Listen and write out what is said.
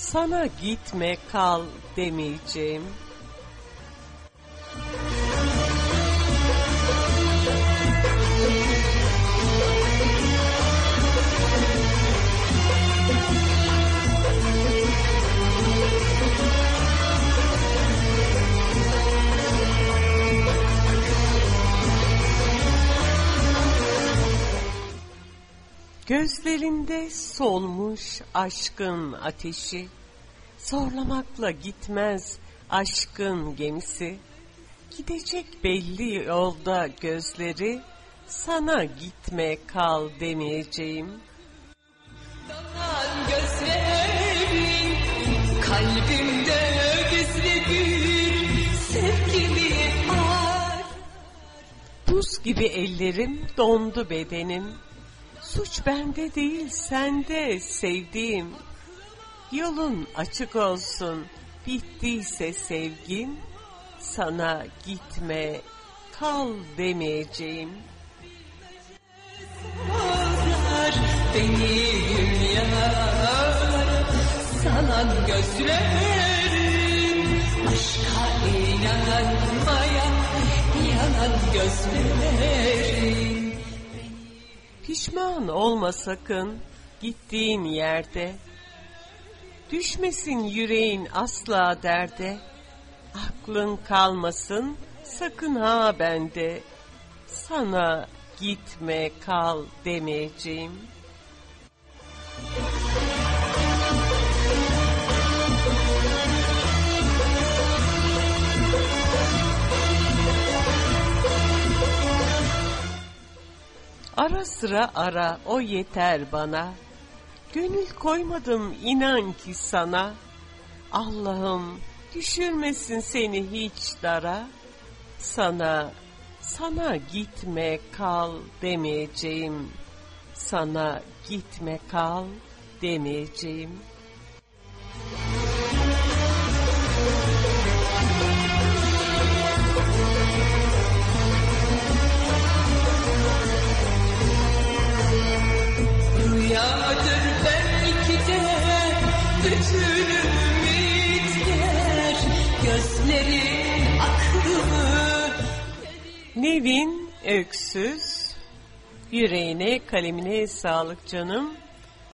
sana gitme kal demeyeceğim. Gözlerinde solmuş aşkın ateşi, zorlamakla gitmez aşkın gemisi. Gidecek belli yolda gözleri, sana gitme kal demeyeceğim. Dalan gözlerin kalbimde gizli bir sevgimi var. Buz gibi ellerim, dondu bedenim. Suç bende değil sende sevdiğim. Yolun açık olsun, bittiyse sevgin, sana gitme kal demeyeceğim. Benim yaralara salan gözlerin, aşka inanmaya yanan gözlerin. Pişman olma sakın gittiğin yerde, düşmesin yüreğin asla derde. Aklın kalmasın sakın ha bende, sana gitme kal demeyeceğim. Ara sıra ara, o yeter bana. Gönül koymadım inan ki sana. Allah'ım düşürmesin seni hiç dara. Sana gitme kal demeyeceğim. Sana gitme kal demeyeceğim. Rüyadır belki de bütün ümitler, gözlerin aklımı. Nevin Öksüz, yüreğine kalemine sağlık canım.